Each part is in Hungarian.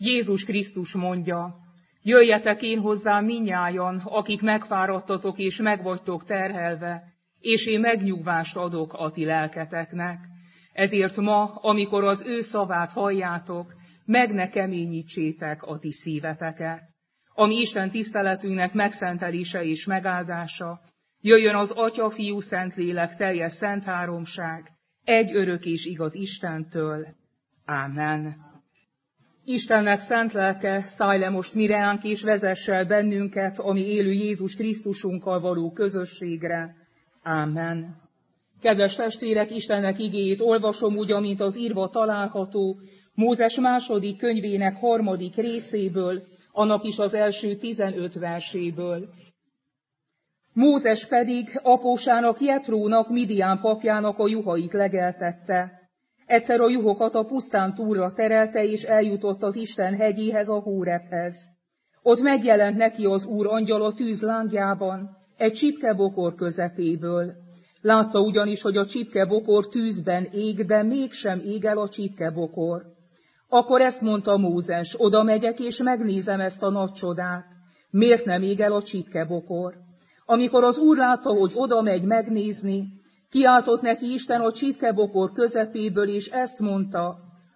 Jézus Krisztus mondja, jöjjetek én hozzám mindnyájan, akik megfáradtatok és megvagytok terhelve, és én megnyugvást adok a ti lelketeknek. Ezért ma, amikor az ő szavát halljátok, meg ne keményítsétek a ti szíveteket. Ami Isten tiszteletünknek megszentelése és megáldása, jöjjön az Atya, Fiú, Szentlélek teljes szent háromság, egy örök és igaz Istentől. Ámen. Istennek szent lelke, szállj le most mi reánk és vezess el bennünket, ami élő Jézus Krisztusunkkal való közösségre. Ámen. Kedves testvérek, Istennek igéjét olvasom úgy, amint az írva található, Mózes második könyvének 3. részéből, annak is az első 15 verséből. Mózes pedig apósának Jetrónak, Midián papjának a juhait legeltette. Egyszer a juhokat a pusztán túlra terelte, és eljutott az Isten hegyéhez, a Hórebhez. Ott megjelent neki az Úr angyala tűz lángjában, egy csipkebokor közepéből. Látta ugyanis, hogy a csipkebokor tűzben ég, de mégsem ég el a csipkebokor. Akkor ezt mondta Mózes, oda megyek és megnézem ezt a nagy csodát. Miért nem ég el a csipkebokor? Amikor az Úr látta, hogy oda megy megnézni, kiáltott neki Isten a csipkebokor közepéből, és ezt mondta,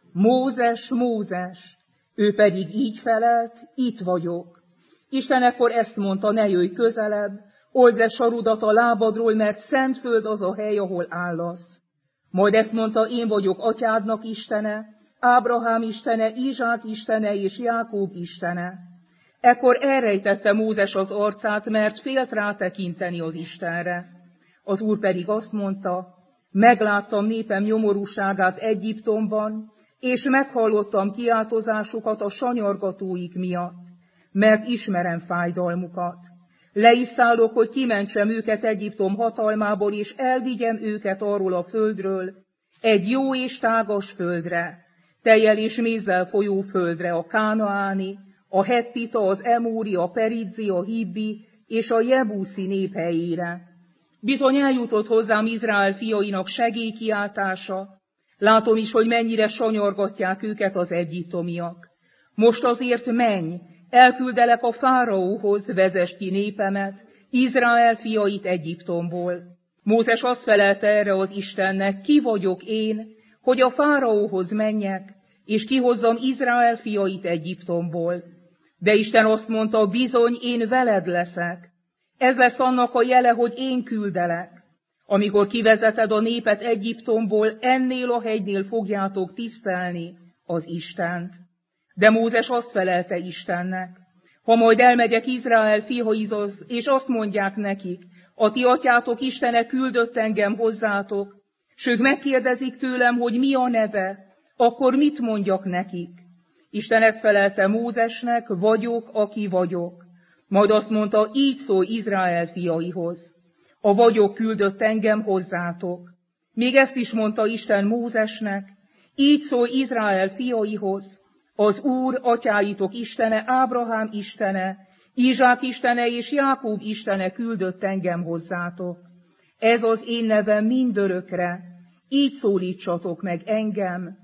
Mózes, Mózes! Ő pedig így felelt, itt vagyok. Isten ekkor ezt mondta, ne jöjj közelebb, old le sarudat a lábadról, mert szent föld az a hely, ahol állasz. Majd ezt mondta, én vagyok atyádnak Istene, Ábrahám Istene, Izsák Istene és Jákób Istene. Ekkor elrejtette Mózes az arcát, mert félt rátekinteni az Istenre. Az Úr pedig azt mondta, megláttam népem nyomorúságát Egyiptomban, és meghallottam kiáltozásukat a sanyargatóik miatt, mert ismerem fájdalmukat. Le is szállok, hogy kimentsem őket Egyiptom hatalmából, és elvigyem őket arról a földről, egy jó és tágas földre, tejjel és mézzel folyó földre, a kánaáni, a hettita, az emóri, a perizzi, a hibbi és a jebuszi nép helyére. Bizony eljutott hozzám Izrael fiainak segélykiáltása, látom is, hogy mennyire sanyargatják őket az egyiptomiak. Most azért menj, elküldelek a fáraóhoz, vezess ki népemet, Izrael fiait Egyiptomból. Mózes azt felelte erre az Istennek, ki vagyok én, hogy a fáraóhoz menjek, és kihozzam Izrael fiait Egyiptomból. De Isten azt mondta, bizony én veled leszek. Ez lesz annak a jele, hogy én küldelek. Amikor kivezeted a népet Egyiptomból, ennél a hegynél fogjátok tisztelni az Istent. De Mózes azt felelte Istennek, ha majd elmegyek Izrael fiaihoz, és azt mondják nekik, a ti atyátok Istene küldött engem hozzátok, s ők megkérdezik tőlem, hogy mi a neve, akkor mit mondjak nekik? Isten ezt felelte Mózesnek, vagyok, aki vagyok. Majd azt mondta, így szólj Izrael fiaihoz. A vagyok küldött engem hozzátok. Még ezt is mondta Isten Mózesnek, így szólj Izrael fiaihoz. Az Úr, atyáitok Istene, Ábrahám Istene, Izsák Istene és Jákób Istene küldött engem hozzátok. Ez az én nevem mindörökre, így szólítsatok meg engem,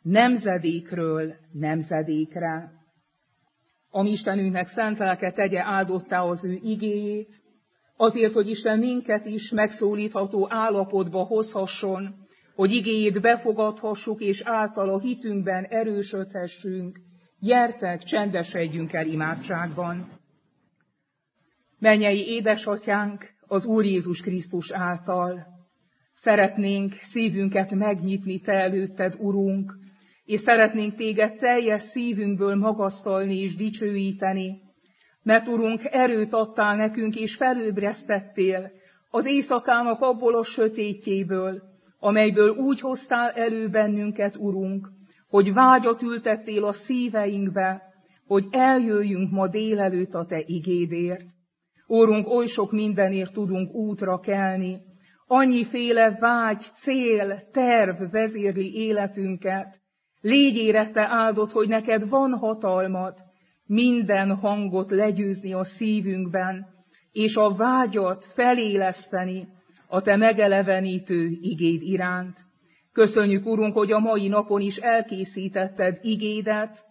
nemzedékről nemzedékre. A mi Istenünknek szent lelke tegye áldottá az ő igéjét, azért, hogy Isten minket is megszólítható állapotba hozhasson, hogy igéjét befogadhassuk, és általa hitünkben erősödhessünk. Gyertek, csendesedjünk el imádságban. Mennyei édesatyánk, az Úr Jézus Krisztus által szeretnénk szívünket megnyitni te előtted, Urunk, és szeretnénk téged teljes szívünkből magasztalni és dicsőíteni, mert Urunk, erőt adtál nekünk, és felőbresztettél az éjszakának abból a sötétjéből, amelyből úgy hoztál elő bennünket, Urunk, hogy vágyat ültettél a szíveinkbe, hogy eljöjjünk ma délelőtt a te igédért. Úrunk, oly sok mindenért tudunk útra kelni, annyiféle vágy, cél, terv vezérli életünket. Légy érette áldott, hogy neked van hatalmad minden hangot legyőzni a szívünkben, és a vágyat feléleszteni a te megelevenítő igéd iránt. Köszönjük, Urunk, hogy a mai napon is elkészítetted igédet,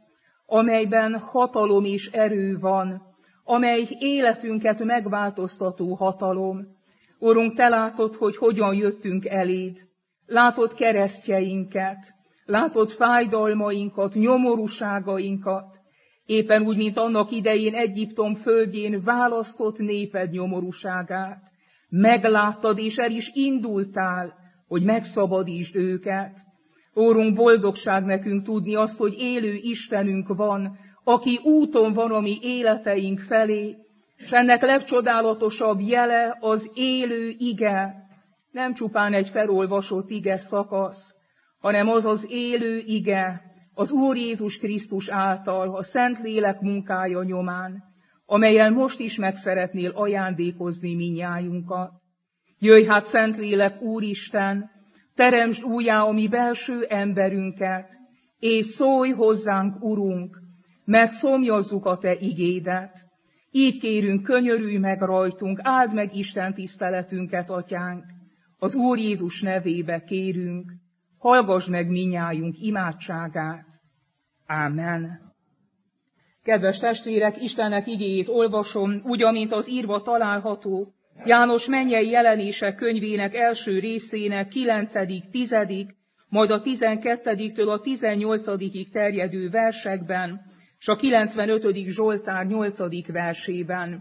amelyben hatalom és erő van, amely életünket megváltoztató hatalom. Urunk, Te látod, hogy hogyan jöttünk eléd. Látod keresztjeinket, látod fájdalmainkat, nyomorúságainkat, éppen úgy, mint annak idején Egyiptom földjén választott néped nyomorúságát. Megláttad, és el is indultál, hogy megszabadítsd őket. Úrunk, boldogság nekünk tudni azt, hogy élő Istenünk van, aki úton van a mi életeink felé, és ennek legcsodálatosabb jele az élő ige. Nem csupán egy felolvasott ige szakasz, hanem az az élő ige, az Úr Jézus Krisztus által, a Szentlélek munkája nyomán, amellyel most is meg szeretnél ajándékozni minnyájunkat. Jöjj hát, Szentlélek Úristen, teremtsd újjá a mi belső emberünket, és szólj hozzánk, Urunk, mert szomjazzuk a Te igédet. Így kérünk, könyörülj meg rajtunk, áld meg Isten tiszteletünket, Atyánk. Az Úr Jézus nevébe kérünk, hallgass meg minnyájunk imádságát. Ámen. Kedves testvérek, Istennek igéjét olvasom, úgy, amint az írva található, János mennyei jelenések könyvének első részének 9., 10., majd a 12-től a 18-ig terjedő versekben, és a 95. Zsoltár 8. versében.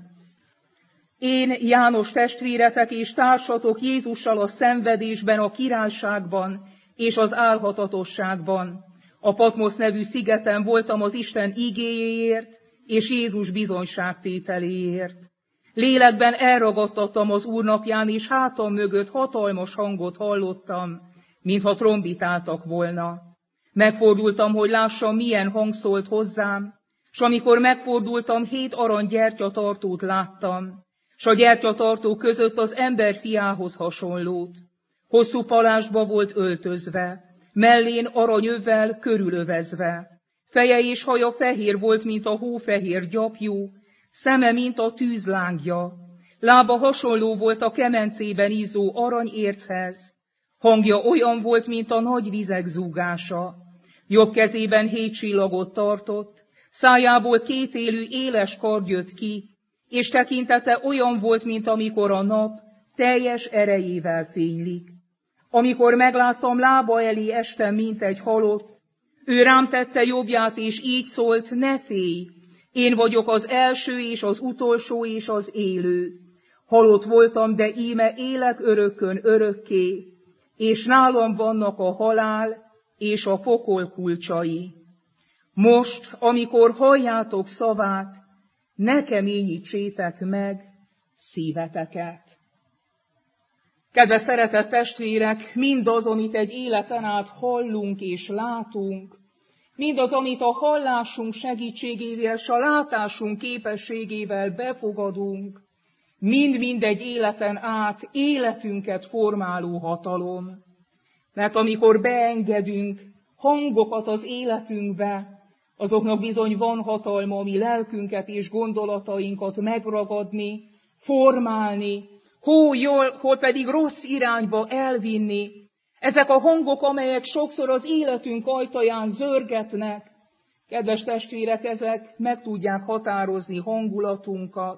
Én, János, testvéretek és társatok Jézussal a szenvedésben, a királyságban és az álhatatosságban. A Patmosz nevű szigeten voltam az Isten igéjéért és Jézus bizonyságtételéért. Lélekben elragadtattam az Úr napján, és hátam mögött hatalmas hangot hallottam, mintha trombitáltak volna. Megfordultam, hogy lássam, milyen hang szólt hozzám, s amikor megfordultam, 7 arany gyertyatartót láttam, s a gyertyatartók között az ember fiához hasonlót. Hosszú palásba volt öltözve, mellén aranyövvel körülövezve. Feje és haja fehér volt, mint a hófehér gyapjú, szeme, mint a tűzlángja. Lába hasonló volt a kemencében izzó aranyérchez. Hangja olyan volt, mint a nagy vizek zúgása. Jobb kezében 7 csillagot tartott, szájából 2 élő éles kard jött ki, és tekintete olyan volt, mint amikor a nap teljes erejével fénylik. Amikor megláttam, lába elé estem, mint egy halott. Ő rám tette jobbját, és így szólt: ne félj, én vagyok az első és az utolsó és az élő. Halott voltam, de íme élek örökkön örökké, és nálam vannak a halál és a pokol kulcsai. Most, amikor halljátok szavát, ne keményítsétek meg szíveteket. Kedves szeretett testvérek, mindaz, amit egy életen át hallunk és látunk, mindaz, amit a hallásunk segítségével, s a látásunk képességével befogadunk, mind-mind egy életen át életünket formáló hatalom. Mert amikor beengedünk hangokat az életünkbe, azoknak bizony van hatalma a mi lelkünket és gondolatainkat megragadni, formálni, hol pedig rossz irányba elvinni. Ezek a hangok, amelyek sokszor az életünk ajtaján zörgetnek, kedves testvérek, ezek meg tudják határozni hangulatunkat,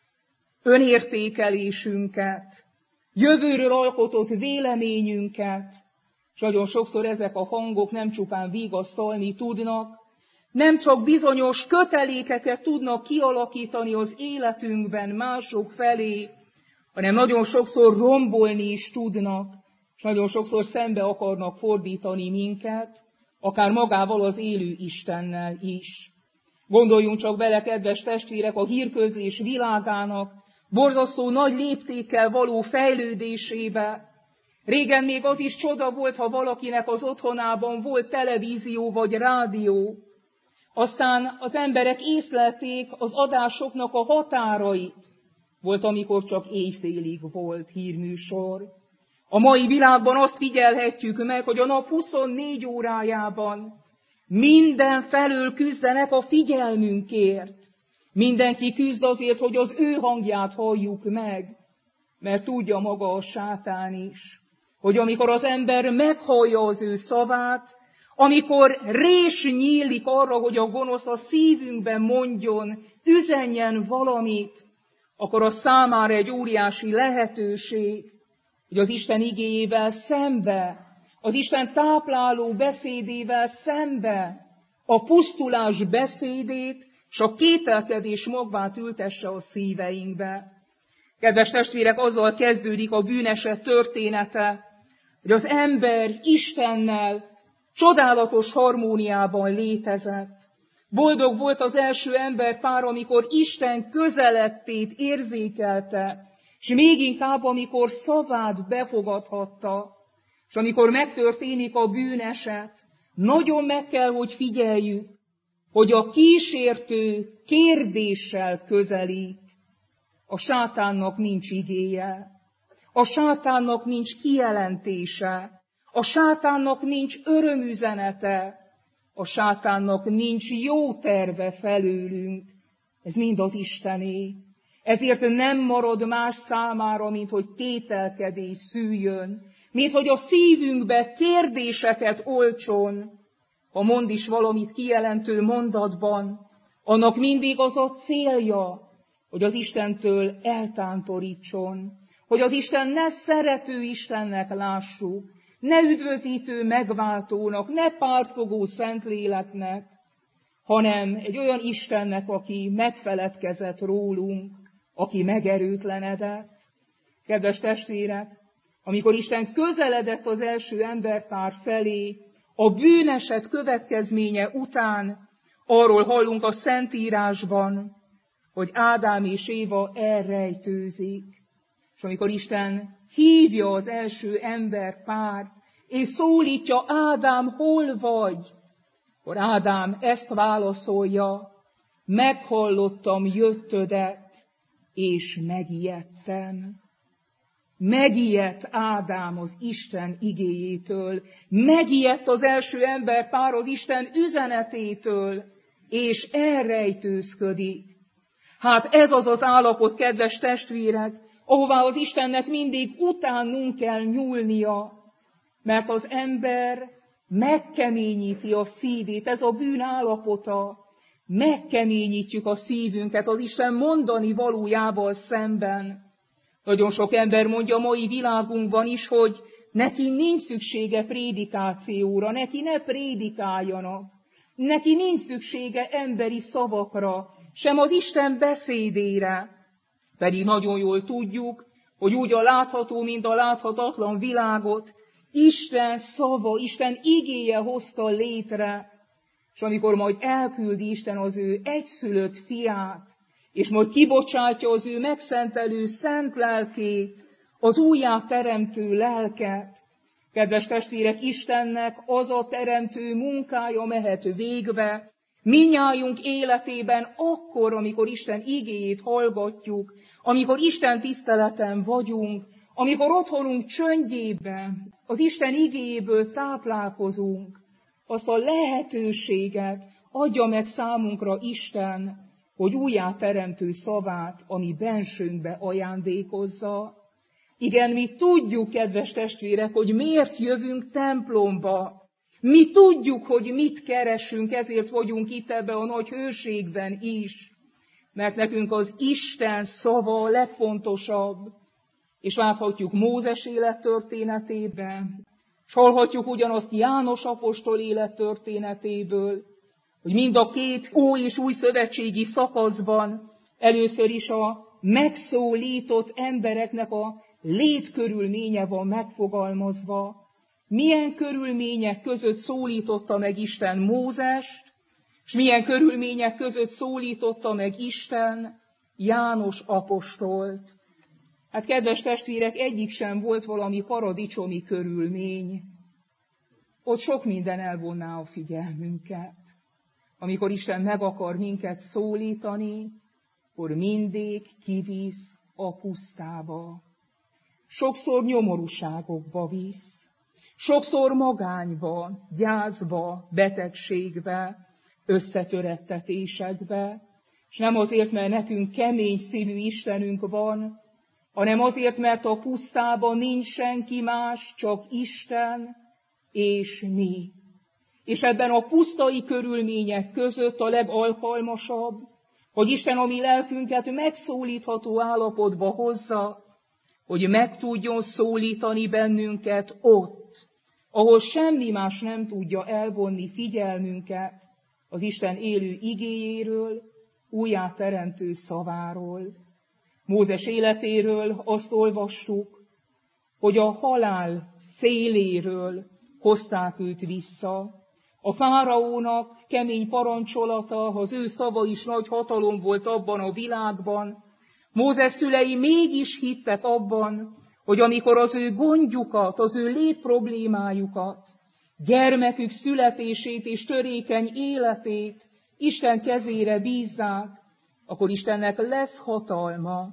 önértékelésünket, jövőről alkotott véleményünket, és nagyon sokszor ezek a hangok nem csupán vigasztalni tudnak, nem csak bizonyos kötelékeket tudnak kialakítani az életünkben mások felé, hanem nagyon sokszor rombolni is tudnak, és nagyon sokszor szembe akarnak fordítani minket, akár magával az élő Istennel is. Gondoljunk csak bele, kedves testvérek, a hírközlés világának borzasztó nagy léptékkel való fejlődésébe. Régen még az is csoda volt, ha valakinek az otthonában volt televízió vagy rádió. Aztán az emberek észlelték az adásoknak a határait. Volt, amikor csak éjfélig volt hírműsor. A mai világban azt figyelhetjük meg, hogy a nap 24 órájában mindenfelől küzdenek a figyelmünkért. Mindenki küzd azért, hogy az ő hangját halljuk meg, mert tudja maga a sátán is, hogy amikor az ember meghallja az ő szavát, amikor rés nyílik arra, hogy a gonosz a szívünkben mondjon, üzenjen valamit, akkor az számára egy óriási lehetőség, hogy az Isten igéjével szembe, az Isten tápláló beszédével szembe a pusztulás beszédét és a kételkedés magvát ültesse a szíveinkbe. Kedves testvérek, azzal kezdődik a bűneset története, hogy az ember Istennel csodálatos harmóniában létezett. Boldog volt az első emberpár, amikor Isten közelettét érzékelte, és még inkább, amikor szavát befogadhatta, és amikor megtörténik a bűneset, nagyon meg kell, hogy figyeljük, hogy a kísértő kérdéssel közelít. A sátánnak nincs igéje, a sátánnak nincs kijelentése, a sátánnak nincs örömüzenete, a sátánnak nincs jó terve felőlünk. Ez mind az Istené. Ezért nem marad más számára, mint hogy kételkedés szüljön, mint hogy a szívünkbe kérdéseket oltson. Ha mond is valamit kijelentő mondatban, annak mindig az a célja, hogy az Istentől eltántorítson, hogy az Isten ne szerető Istennek lássuk, ne üdvözítő megváltónak, ne pártfogó Szentléleknek, hanem egy olyan Istennek, aki megfeledkezett rólunk, aki megerőtlenedett. Kedves testvérek, amikor Isten közeledett az első emberpár felé, a bűneset következménye után arról hallunk a Szentírásban, hogy Ádám és Éva elrejtőzik. És amikor Isten hívja az első emberpárt, és szólítja, Ádám, hol vagy? Akkor Ádám ezt válaszolja, meghallottam jöttödet, és megijedtem. Megijedt Ádám az Isten igéjétől, megijedt az első emberpár az Isten üzenetétől, és elrejtőzködik. Hát ez az az állapot, kedves testvérek, ahová az Istennek mindig utánunk kell nyúlnia, mert az ember megkeményíti a szívét, ez a bűn állapota, megkeményítjük a szívünket az Isten mondani valójával szemben. Nagyon sok ember mondja a mai világunkban is, hogy neki nincs szüksége prédikációra, neki ne prédikáljanak, neki nincs szüksége emberi szavakra, sem az Isten beszédére. Pedig nagyon jól tudjuk, hogy úgy a látható, mint a láthatatlan világot Isten szava, Isten igéje hozta létre, és amikor majd elküldi Isten az ő egyszülött fiát, és majd kibocsátja az ő megszentelő szent lelkét, az újjáteremtő lelket, kedves testvérek, Istennek az a teremtő munkája mehet végbe, mindnyájunk életében akkor, amikor Isten igéjét hallgatjuk, amikor Isten tiszteleten vagyunk, amikor otthonunk csöndjében az Isten igéjéből táplálkozunk, azt a lehetőséget adja meg számunkra Isten, hogy újjáteremtő szavát a mi bensőnkbe ajándékozza. Igen, mi tudjuk, kedves testvérek, hogy miért jövünk templomba. Mi tudjuk, hogy mit keresünk, ezért vagyunk itt ebben a nagy hőségben is. Mert nekünk az Isten szava a legfontosabb. És láthatjuk Mózes élettörténetében, és hallhatjuk ugyanazt János apostol élettörténetéből, hogy mind a két Ó és Új szövetségi szakaszban először is a megszólított embereknek a létkörülménye van megfogalmazva. Milyen körülmények között szólította meg Isten Mózest, és milyen körülmények között szólította meg Isten János apostolt. Hát kedves testvérek, egyik sem volt valami paradicsomi körülmény. Ott sok minden elvonná a figyelmünket. Amikor Isten meg akar minket szólítani, akkor mindig kivisz a pusztába. Sokszor nyomorúságokba visz, sokszor magányba, gyászba, betegségbe, összetörettetésekbe, és nem azért, mert nekünk kemény szívű Istenünk van, hanem azért, mert a pusztában nincs senki más, csak Isten és mi. és ebben a pusztai körülmények között a legalkalmasabb, hogy Isten a mi lelkünket megszólítható állapotba hozza, hogy meg tudjon szólítani bennünket ott, ahol semmi más nem tudja elvonni figyelmünket az Isten élő igéjéről, újjáteremtő szaváról. Mózes életéről azt olvastuk, hogy a halál széléről hozták őt vissza. A fáraónak kemény parancsolata, az ő szava is nagy hatalom volt abban a világban. Mózes szülei mégis hittek abban, hogy amikor az ő gondjukat, az ő létproblémájukat, gyermekük születését és törékeny életét Isten kezére bízzák, akkor Istennek lesz hatalma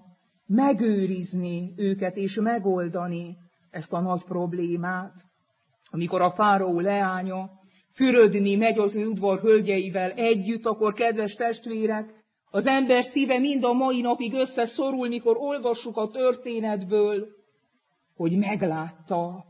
megőrizni őket és megoldani ezt a nagy problémát. Amikor a fáraó leánya fürödni megy az ő udvar hölgyeivel együtt, akkor kedves testvérek, az ember szíve mind a mai napig összeszorul, mikor olvassuk a történetből, hogy meglátta.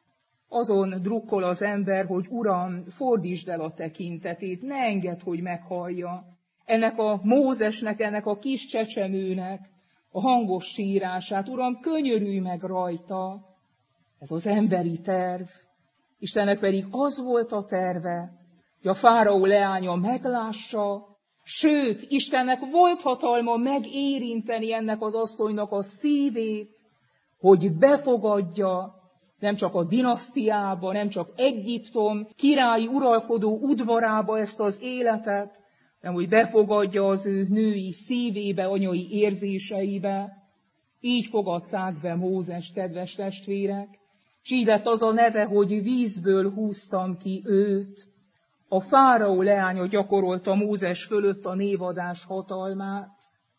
Azon drukkol az ember, hogy Uram, fordítsd el a tekintetét, ne engedd, hogy meghallja. Ennek a Mózesnek, ennek a kis csecsemőnek a hangos sírását. Uram, könyörülj meg rajta. Ez az emberi terv. Istennek pedig az volt a terve, hogy a fáraó leánya meglássa, sőt, Istennek volt hatalma megérinteni ennek az asszonynak a szívét, hogy befogadja nem csak a dinasztiába, nem csak Egyiptom királyi uralkodó udvarába ezt az életet, hanem hogy befogadja az ő női szívébe, anyai érzéseibe. Így fogadták be Mózes, kedves testvérek, és így lett az a neve, hogy vízből húztam ki őt. A fáraó leánya gyakorolta Mózes fölött a névadás hatalmát.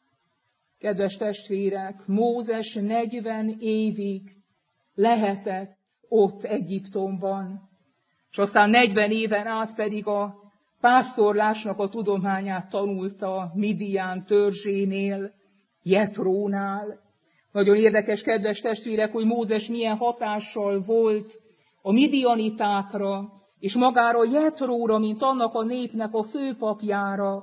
Kedves testvérek, Mózes 40 évig lehetett ott Egyiptomban, és aztán 40 éven át pedig a pásztorlásnak a tudományát tanulta Midian törzsénél, Jetrónál. Nagyon érdekes, kedves testvérek, hogy Mózes milyen hatással volt a midianitákra, és magára Jetróra, mint annak a népnek a főpapjára.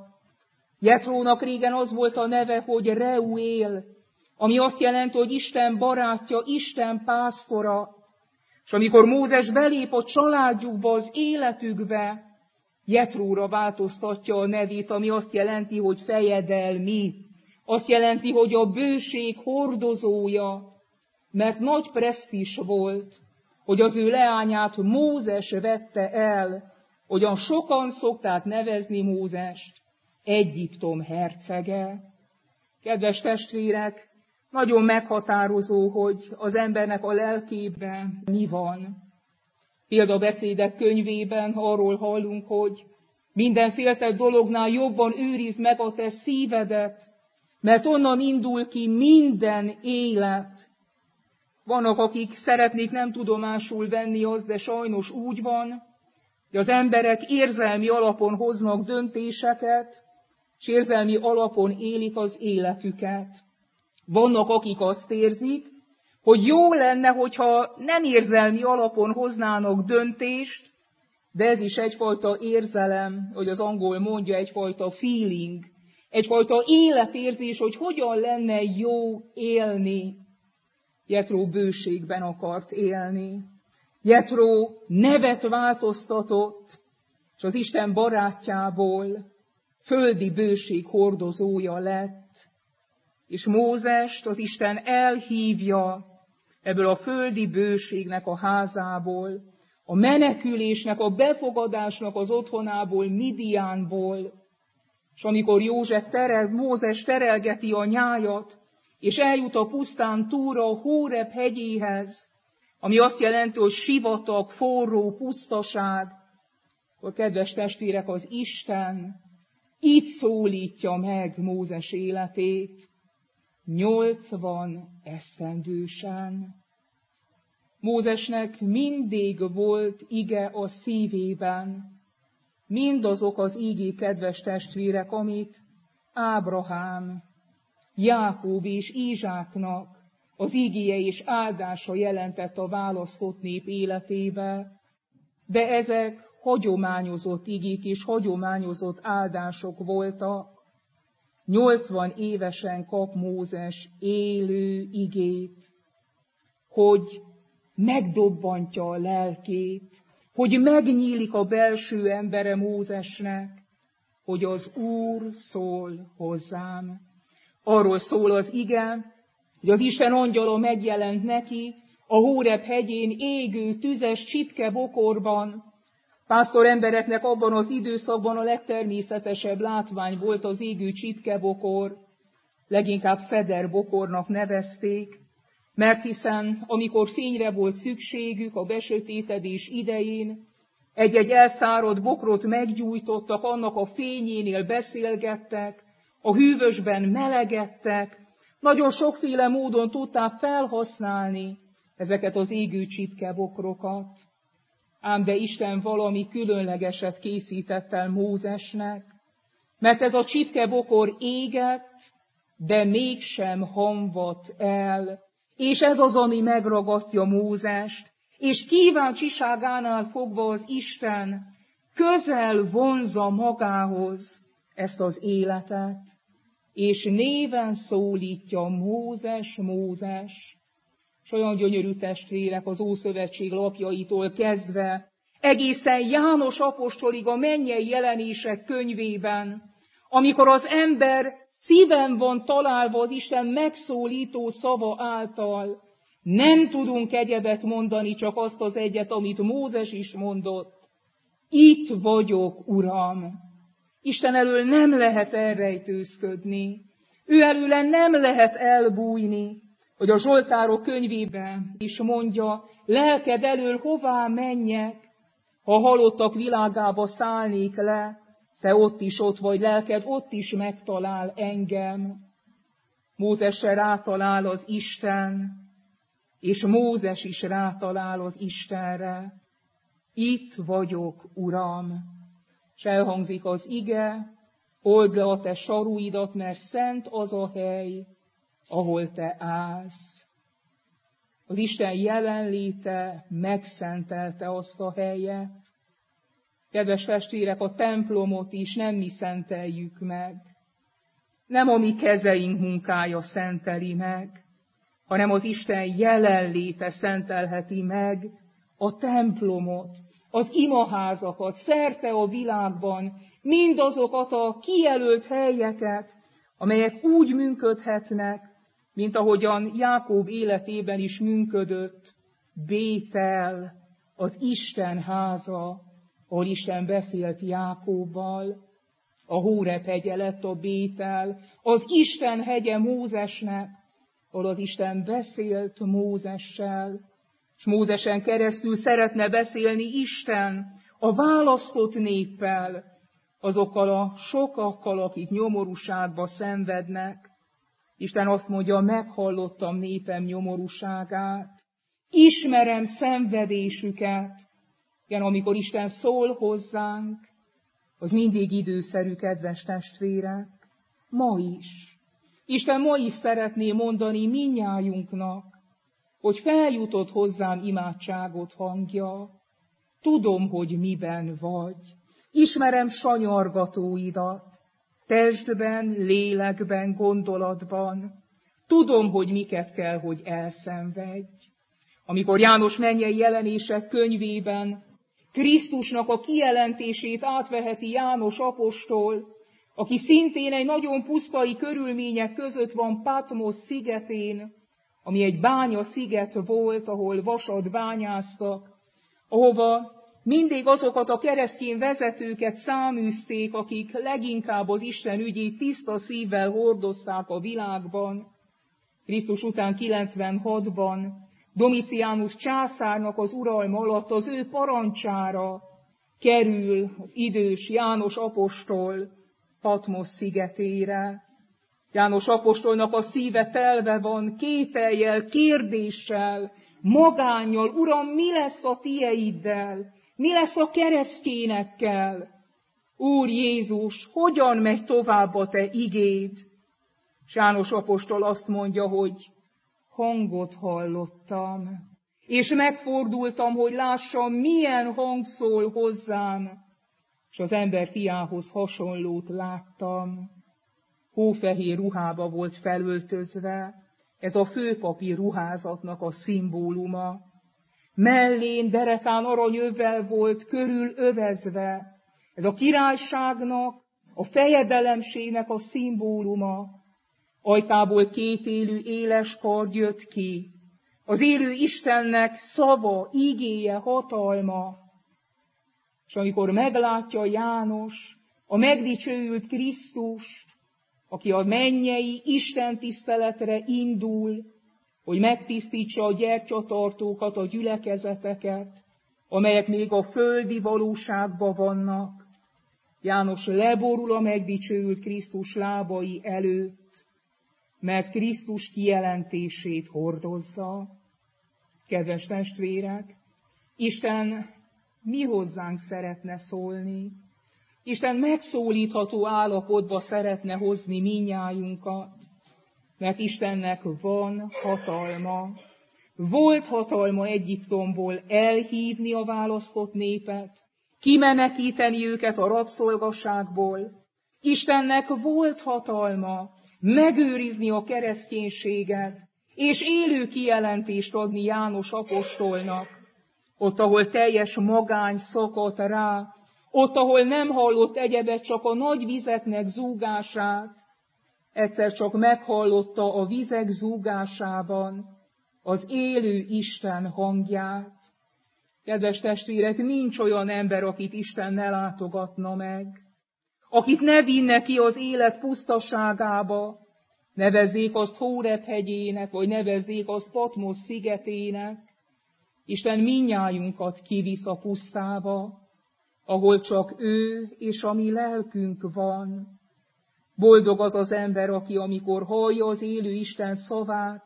Jetrónak régen az volt a neve, hogy Reuel, ami azt jelenti, hogy Isten barátja, Isten pásztora. És amikor Mózes belép a családjukba, az életükbe, Jetróra változtatja a nevét, ami azt jelenti, hogy fejedelmi. Azt jelenti, hogy a bőség hordozója, mert nagy presztízs volt, hogy az ő leányát Mózes vette el, hogyan sokan szokták nevezni Mózest, Egyiptom hercege. Kedves testvérek, nagyon meghatározó, hogy az embernek a lelkében mi van. Példabeszédek könyvében arról hallunk, hogy minden féltett dolognál jobban őrizd meg a te szívedet, mert onnan indul ki minden élet. Vannak, akik szeretnék nem tudomásul venni azt, de sajnos úgy van, hogy az emberek érzelmi alapon hoznak döntéseket, és érzelmi alapon élik az életüket. Vannak, akik azt érzik, hogy jó lenne, hogyha nem érzelmi alapon hoznának döntést, de ez is egyfajta érzelem, hogy az angol mondja, egyfajta feeling, egyfajta életérzés, hogy hogyan lenne jó élni. Jetró bőségben akart élni. Jetró nevet változtatott, és az Isten barátjából földi bőség hordozója lett. És Mózest az Isten elhívja ebből a földi bőségnek a házából, a menekülésnek, a befogadásnak az otthonából, Midiánból. És amikor Mózes terelgeti a nyájat, és eljut a pusztán túra a Hóreb hegyéhez, ami azt jelenti, hogy sivatag, forró, pusztaság, akkor kedves testvérek, az Isten így szólítja meg Mózes életét, 80 esztendősen. Mózesnek mindig volt ige a szívében, mindazok az ígék, kedves testvérek, amit Ábrahám, Jákob és Izsáknak az ígéje és áldása jelentett a választott nép életébe. De ezek hagyományozott igék és hagyományozott áldások voltak. 80 évesen kap Mózes élő igét, hogy megdobbantja a lelkét, hogy megnyílik a belső embere Mózesnek, hogy az Úr szól hozzám. Arról szól az ige, hogy az Isten angyala megjelent neki a Hóreb hegyén égő, tüzes csipkebokorban. Pásztor embereknek abban az időszakban a legtermészetesebb látvány volt az égő csipkebokor, leginkább federbokornak nevezték, mert hiszen amikor fényre volt szükségük a besötétedés idején, egy-egy elszáradt bokrot meggyújtottak, annak a fényénél beszélgettek, a hűvösben melegedtek, nagyon sokféle módon tudták felhasználni ezeket az égő csipkebokrokat. Ám de Isten valami különlegeset készített el Mózesnek, mert ez a csipkebokor égett, de mégsem hamvadt el, és ez az, ami megragadja Mózest, és kíváncsiságánál fogva az Isten közel vonzza magához ezt az életet, és néven szólítja: Mózes, Mózes. És olyan gyönyörű testvérek az Ószövetség lapjaitól kezdve, egészen János apostolig a mennyei jelenések könyvében, amikor az ember szíven van találva az Isten megszólító szava által, nem tudunk egyebet mondani, csak azt az egyet, amit Mózes is mondott. Itt vagyok, Uram. Isten elől nem lehet elrejtőzködni. Ő előle nem lehet elbújni, hogy a Zsoltárok könyvében is mondja: lelked elől hová menjek, ha halottak világába szállnék le, te ott is ott vagy, lelked ott is megtalál engem. Mózesre rátalál az Isten, és Mózes is rátalál az Istenre. Itt vagyok, Uram. És elhangzik az ige: old le a te saruidat, mert szent az a hely, ahol te állsz. Az Isten jelenléte megszentelte azt a helyet. Kedves testvérek, a templomot is nem mi szenteljük meg. Nem a mi kezeink munkája szenteli meg, hanem az Isten jelenléte szentelheti meg a templomot, az imaházakat, szerte a világban, mindazokat a kijelölt helyeket, amelyek úgy működhetnek, mint ahogyan Jákob életében is működött Bétel, az Isten háza, ahol Isten beszélt Jákobbal. A Hóreb hegye lett a Bétel, az Isten hegye Mózesnek, ahol az Isten beszélt Mózessel, és Mózesen keresztül szeretne beszélni Isten a választott néppel, azokkal a sokakkal, akik nyomorúságba szenvednek. Isten azt mondja: meghallottam népem nyomorúságát, ismerem szenvedésüket. Igen, amikor Isten szól hozzánk, az mindig időszerű, kedves testvérek, ma is. Isten ma is szeretné mondani mindnyájunknak, hogy feljutott hozzám imádságot hangja. Tudom, hogy miben vagy. Ismerem sanyargatóidat, testben, lélekben, gondolatban. Tudom, hogy miket kell, hogy elszenvedj. Amikor János mennyei jelenések könyvében Krisztusnak a kijelentését átveheti János apostol, aki szintén egy nagyon pusztai körülmények között van Patmos szigetén, ami egy bánya sziget volt, ahol vasat bányáztak, ahova mindig azokat a keresztény vezetőket száműzték, akik leginkább az Isten ügyét tiszta szívvel hordozták a világban. Krisztus után 96-ban Domitianus császárnak az uralma alatt az ő parancsára kerül az idős János apostol Patmos szigetére. János apostolnak a szíve telve van kétellyel, kérdéssel, magánnyal: Uram, mi lesz a tieiddel? Mi lesz a keresztényekkel? Úr Jézus, hogyan megy tovább a te igéd? És János apostol azt mondja, hogy hangot hallottam, és megfordultam, hogy lássam, milyen hang szól hozzám, és az ember fiához hasonlót láttam. Hófehér ruhába volt felöltözve, ez a főpapi ruházatnak a szimbóluma. Mellén, derekán aranyövvel volt körül övezve, ez a királyságnak, a fejedelemségnek a szimbóluma. Ajkából két élő éles kard jött ki, az élő Istennek szava, igéje, hatalma. És amikor meglátja János a megdicsőült Krisztust, aki a mennyei Isten tiszteletre indul, hogy megtisztítsa a gyertyatartókat, a gyülekezeteket, amelyek még a földi valóságban vannak, János leborul a megdicsőült Krisztus lábai előtt, mert Krisztus kijelentését hordozza. Kedves testvérek, Isten mi hozzánk szeretne szólni. Isten megszólítható állapotba szeretne hozni mindnyájunkat, mert Istennek van hatalma. Volt hatalma Egyiptomból elhívni a választott népet, kimenekíteni őket a rabszolgaságból. Istennek volt hatalma megőrizni a kereszténységet, és élő kijelentést adni János apostolnak, ott, ahol teljes magány szakadt rá, ott, ahol nem hallott egyebet, csak a nagy vizeknek zúgását, egyszer csak meghallotta a vizek zúgásában az élő Isten hangját. Kedves testvérek, nincs olyan ember, akit Isten ne látogatna meg, akit ne vinne ki az élet pusztaságába, nevezzék azt Hóreb hegyének, vagy nevezzék azt Patmos szigetének. Isten mindnyájunkat kivisz a pusztába, ahol csak ő és a mi lelkünk van. Boldog az az ember, aki amikor hallja az élő Isten szavát,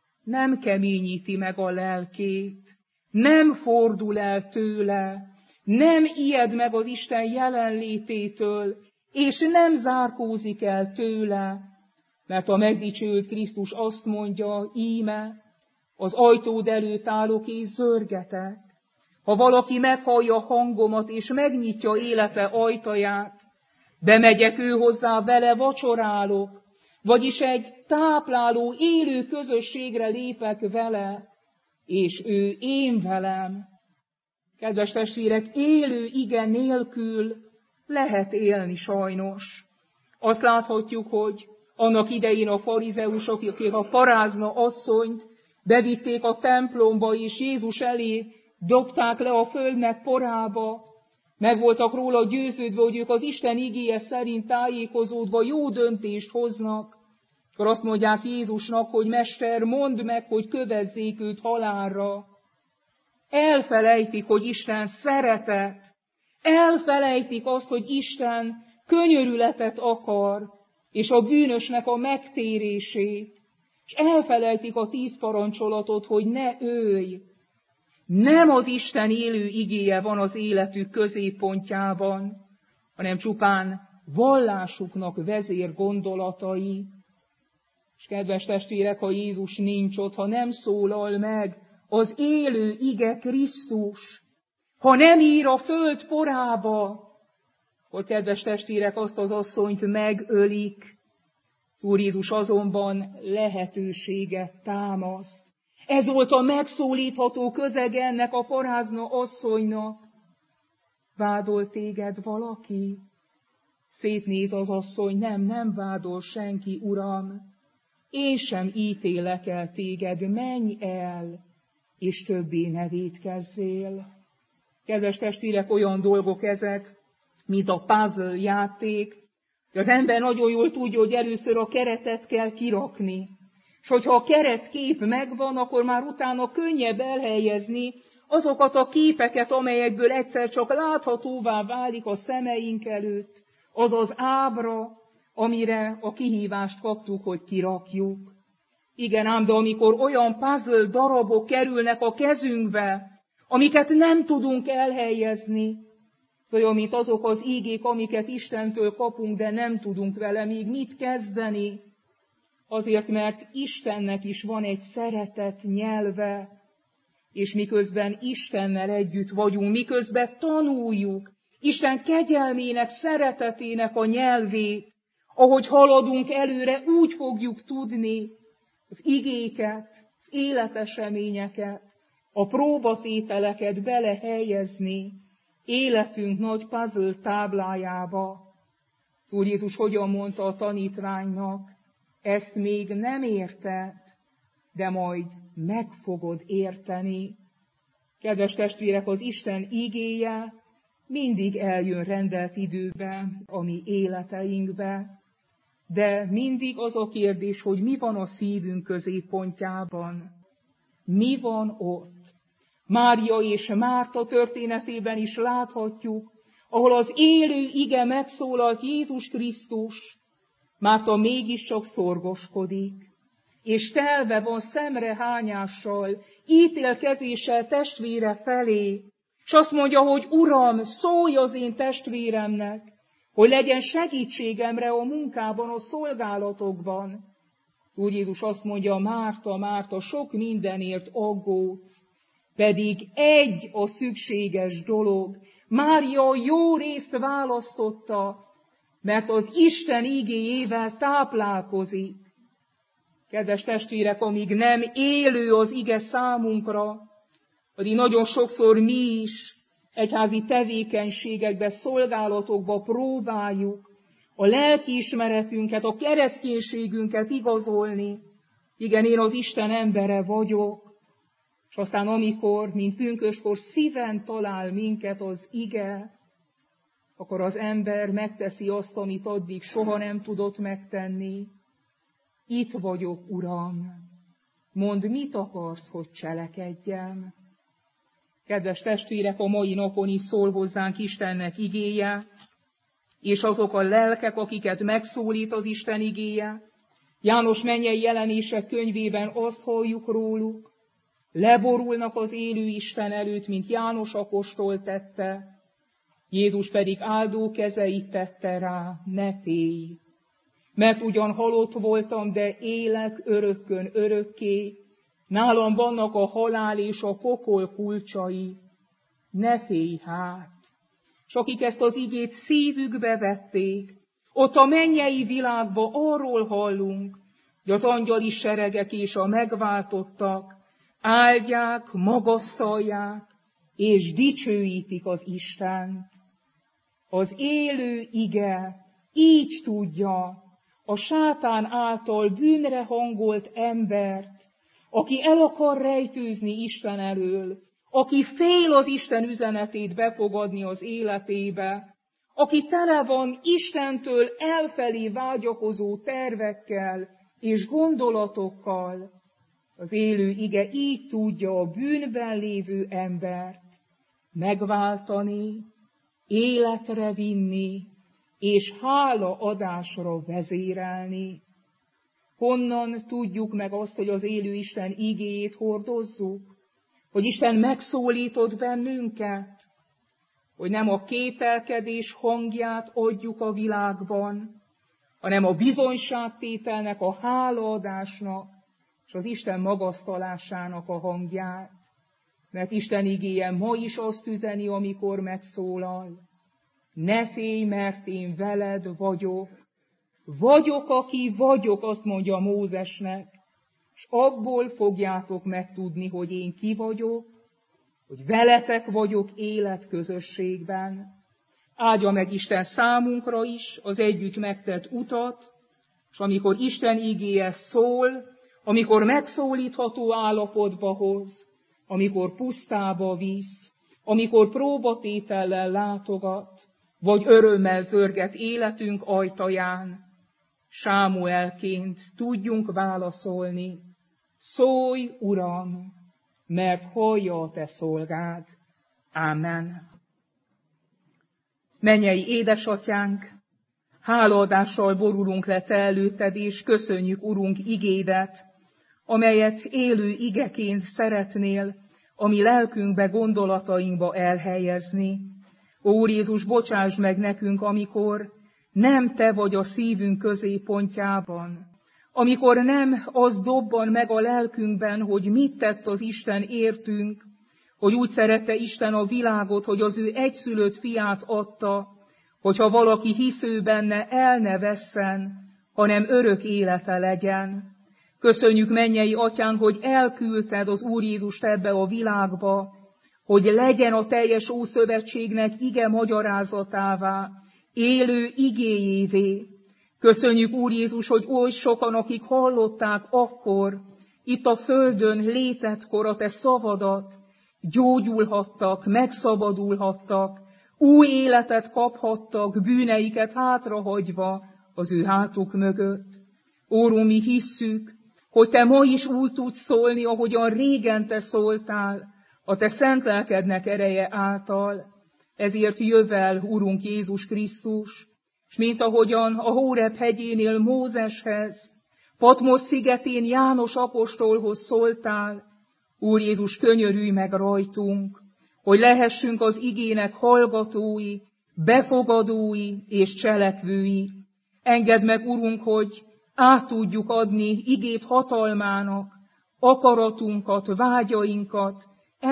nem keményíti meg a lelkét, nem fordul el tőle, nem ijed meg az Isten jelenlététől, és nem zárkózik el tőle, mert a megdicsőült Krisztus azt mondja, íme, az ajtód előtt állok és zörgetek. Ha valaki meghallja hangomat és megnyitja élete ajtaját, bemegyek ő hozzá, vele vacsorálok, vagyis egy tápláló, élő közösségre lépek vele, és ő én velem. Kedves testvérek, élő ige nélkül lehet élni sajnos. Azt láthatjuk, hogy annak idején a farizeusok, akik a parázna asszonyt bevitték a templomba, és Jézus elé dobták le a földnek porába, meg voltak róla győződve, hogy ők az Isten igéje szerint tájékozódva jó döntést hoznak, akkor azt mondják Jézusnak, hogy Mester, mondd meg, hogy kövezzék őt halálra. Elfelejtik, hogy Isten szeretet, elfelejtik azt, hogy Isten könyörületet akar, és a bűnösnek a megtérését, és elfelejtik a 10 parancsolatot, hogy ne ölj. Nem az Isten élő igéje van az életük középpontjában, hanem csupán vallásuknak vezér gondolatai. És kedves testvérek, ha Jézus nincs ott, ha nem szólal meg az élő ige Krisztus, ha nem ír a föld porába, akkor kedves testvérek, azt az asszonyt megölik. Az Úr Jézus azonban lehetőséget támaszt. Ez volt a megszólítható közege ennek a parázna asszonynak. Vádol téged valaki? Szétnéz az asszony, nem vádol senki, Uram. Én sem ítélek el téged, menj el, és többé ne vétkezzél. Kedves testvérek, olyan dolgok ezek, mint a puzzle játék. Az ember nagyon jól tudja, hogy először a keretet kell kirakni. És hogyha a keretkép megvan, akkor már utána könnyebb elhelyezni azokat a képeket, amelyekből egyszer csak láthatóvá válik a szemeink előtt, az az ábra, amire a kihívást kaptuk, hogy kirakjuk. Igen ám, de amikor olyan puzzle darabok kerülnek a kezünkbe, amiket nem tudunk elhelyezni, az olyan, mint azok az ígék, amiket Istentől kapunk, de nem tudunk vele még mit kezdeni, azért, mert Istennek is van egy szeretett nyelve, És miközben Istennel együtt vagyunk, miközben tanuljuk Isten kegyelmének, szeretetének a nyelvét, ahogy haladunk előre, úgy fogjuk tudni az igéket, az életeseményeket, a próbatételeket belehelyezni életünk nagy puzzle táblájába. Úr Jézus hogyan mondta a tanítványnak, ezt még nem érted, de majd meg fogod érteni. Kedves testvérek, az Isten igéje mindig eljön rendelt időben a mi életeinkbe, de mindig az a kérdés, hogy mi van a szívünk középpontjában. Mi van ott? Mária és Márta történetében is láthatjuk, ahol az élő ige megszólalt Jézus Krisztus, Márta mégiscsak szorgoskodik, és telve van szemrehányással, ítélkezéssel testvére felé, és azt mondja, hogy Uram, szólj az én testvéremnek, hogy legyen segítségemre a munkában, a szolgálatokban. Úr Jézus azt mondja, Márta, Márta, sok mindenért aggódsz, pedig egy a szükséges dolog. Mária jó részt választotta, mert az Isten igéjével táplálkozik. Kedves testvérek, amíg nem élő az ige számunkra, addig nagyon sokszor mi is egyházi tevékenységekbe, szolgálatokba próbáljuk a lelkiismeretünket, a kereszténységünket igazolni. Igen, én az Isten embere vagyok, és aztán amikor, mint pünkösdkor szíven talál minket az ige, akkor az ember megteszi azt, amit addig soha nem tudott megtenni. Itt vagyok, Uram, mondd, mit akarsz, hogy cselekedjem. Kedves testvérek, a mai napon is szól hozzánk Istennek igéje, és azok a lelkek, akiket megszólít az Isten igéje. János mennyei jelenések könyvében azt halljuk róluk, leborulnak az élő Isten előtt, mint János apostol tette, Jézus pedig áldó kezeit tette rá, ne félj, mert ugyan halott voltam, de élek örökkön örökké, nálam vannak a halál és a pokol kulcsai, ne félj hát. És akik ezt az igét szívükbe vették, ott a mennyei világban arról hallunk, hogy az angyali seregek és a megváltottak áldják, magasztalják és dicsőítik az Istent. Az élő ige így tudja a sátán által bűnre hangolt embert, aki el akar rejtőzni Isten elől, aki fél az Isten üzenetét befogadni az életébe, aki tele van Istentől elfelé vágyakozó tervekkel és gondolatokkal, az élő ige így tudja a bűnben lévő embert megváltani, életre vinni, és hálaadásra vezérelni. Honnan tudjuk meg azt, hogy az élő Isten igéjét hordozzuk? Hogy Isten megszólított bennünket? Hogy nem a kételkedés hangját adjuk a világban, hanem a bizonyságtételnek, a hálaadásnak, és az Isten magasztalásának a hangját. Mert Isten igéje ma is azt üzeni, amikor megszólal. Ne félj, mert én veled vagyok. Vagyok, aki vagyok, azt mondja Mózesnek, és abból fogjátok megtudni, hogy én ki vagyok, hogy veletek vagyok életközösségben. Áldja meg Isten számunkra is az együtt megtett utat, és amikor Isten igéje szól, amikor megszólítható állapotba hoz, amikor pusztába visz, amikor próbatétellel látogat, vagy örömmel zörget életünk ajtaján, Sámuelként tudjunk válaszolni, szólj, Uram, mert hallja a te szolgád. Ámen. Mennyei édesatyánk, hálaadással borulunk le te előtted, és köszönjük, Urunk, igédet, amelyet élő igeként szeretnél a mi lelkünkbe, gondolatainkba elhelyezni. Ó, Úr Jézus, bocsáss meg nekünk, amikor nem te vagy a szívünk középpontjában, amikor nem az dobban meg a lelkünkben, hogy mit tett az Isten értünk, hogy úgy szerette Isten a világot, hogy az ő egyszülött fiát adta, hogyha valaki hisz ő benne, el ne vesszen, hanem örök élete legyen. Köszönjük, mennyei Atyánk, hogy elküldted az Úr Jézust ebbe a világba, hogy legyen a teljes Ószövetségnek ige magyarázatává, élő igéjévé. Köszönjük, Úr Jézus, hogy oly sokan, akik hallották akkor, itt a földön létetkor a te szavadat, gyógyulhattak, megszabadulhattak, új életet kaphattak, bűneiket hátrahagyva az ő hátuk mögött. Úrunk, mi hisszük, hogy te ma is úgy tudsz szólni, ahogyan régen te szóltál, a te szent lelkednek ereje által. Ezért jöv el, Urunk Jézus Krisztus, és mint ahogyan a Hóreb hegyénél Mózeshez, Patmos szigetén János apostolhoz szóltál, Úr Jézus, könyörülj meg rajtunk, hogy lehessünk az igének hallgatói, befogadói és cselekvői. Engedd meg, Urunk, hogy át tudjuk adni igét hatalmának, akaratunkat, vágyainkat,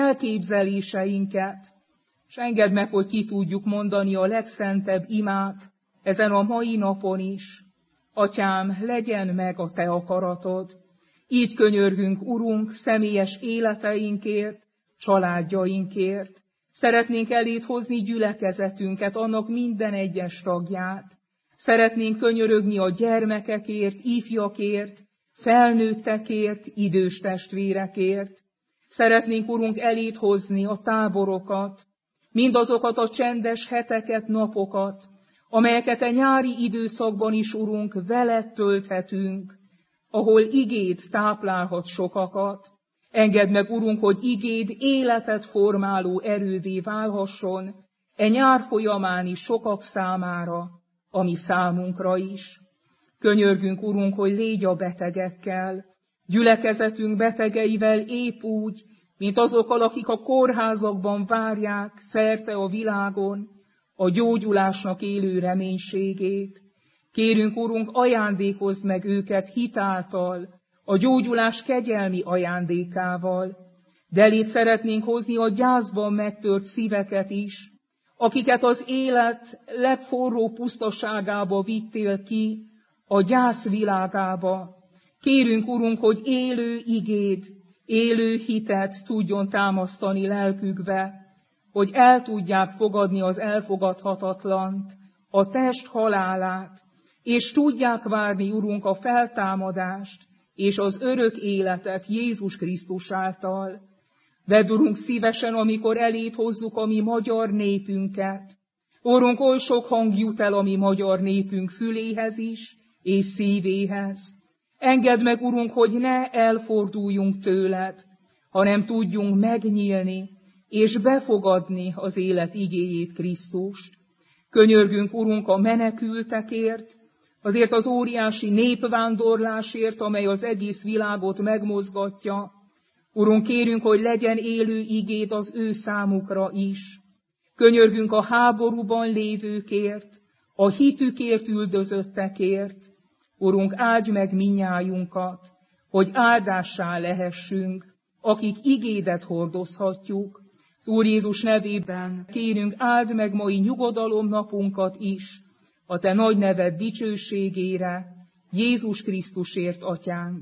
elképzeléseinket, és engedd meg, hogy ki tudjuk mondani a legszentebb imát ezen a mai napon is. Atyám, legyen meg a te akaratod. Így könyörgünk, Urunk, személyes életeinkért, családjainkért. Szeretnénk eléd hozni gyülekezetünket, annak minden egyes tagját. Szeretnénk könyörögni a gyermekekért, ifjakért, felnőttekért, idős testvérekért. Szeretnénk, Urunk, eléd hozni a táborokat, mindazokat a csendes heteket, napokat, amelyeket a nyári időszakban is, Urunk, veled tölthetünk, ahol igéd táplálhat sokakat. Engedd meg, Urunk, hogy igéd életet formáló erővé válhasson e nyár folyamán is sokak számára, ami számunkra is. Könyörgünk, Urunk, hogy légy a betegekkel, gyülekezetünk betegeivel épp úgy, mint azokkal, akik a kórházakban várják szerte a világon a gyógyulásnak élő reménységét. Kérünk, Urunk, ajándékozd meg őket hitáltal, a gyógyulás kegyelmi ajándékával, de eléd szeretnénk hozni a gyászban megtört szíveket is, akiket az élet legforró pusztaságába vittél ki, a gyász világába. Kérünk, Urunk, hogy élő igéd, élő hitet tudjon támasztani lelkükbe, hogy el tudják fogadni az elfogadhatatlant, a test halálát, és tudják várni, Urunk, a feltámadást és az örök életet Jézus Krisztus által. Vedd, Urunk, szívesen, amikor eléd hozzuk a mi magyar népünket. Urunk, oly sok hang jut el a mi magyar népünk füléhez is, és szívéhez. Engedd meg, Urunk, hogy ne elforduljunk tőled, hanem tudjunk megnyílni, és befogadni az élet igéjét, Krisztust. Könyörgünk, Urunk, a menekültekért, azért az óriási népvándorlásért, amely az egész világot megmozgatja. Urunk, kérünk, hogy legyen élő igéd az ő számukra is. Könyörgünk a háborúban lévőkért, a hitükért üldözöttekért. Urunk, áldj meg minnyájunkat, hogy áldássá lehessünk, akik igédet hordozhatjuk. Az Úr Jézus nevében kérünk, áld meg mai nyugodalomnapunkat is, a te nagy neved dicsőségére, Jézus Krisztusért, Atyánk.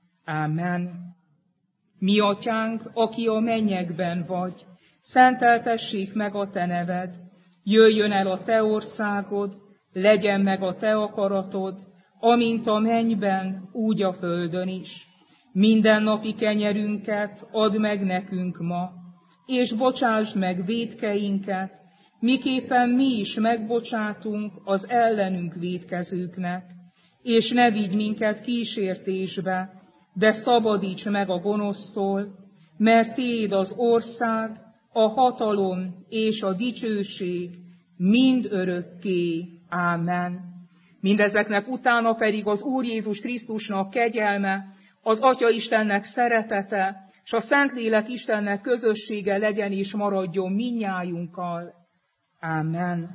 Ámen. Mi, Atyánk, aki a mennyekben vagy, szenteltessék meg a te neved, jöjjön el a te országod, legyen meg a te akaratod, amint a mennyben, úgy a földön is. Mindennapi kenyerünket add meg nekünk ma, és bocsásd meg vétkeinket, miképpen mi is megbocsátunk az ellenünk vétkezőknek. És ne vigy minket kísértésbe, de szabadíts meg a gonosztól, mert tiéd az ország, a hatalom és a dicsőség mind örökké. Ámen. Mindezeknek utána pedig az Úr Jézus Krisztusnak kegyelme, az Atya Istennek szeretete, és a Szentlélek Istennek közössége legyen és maradjon mindnyájunkkal. Ámen.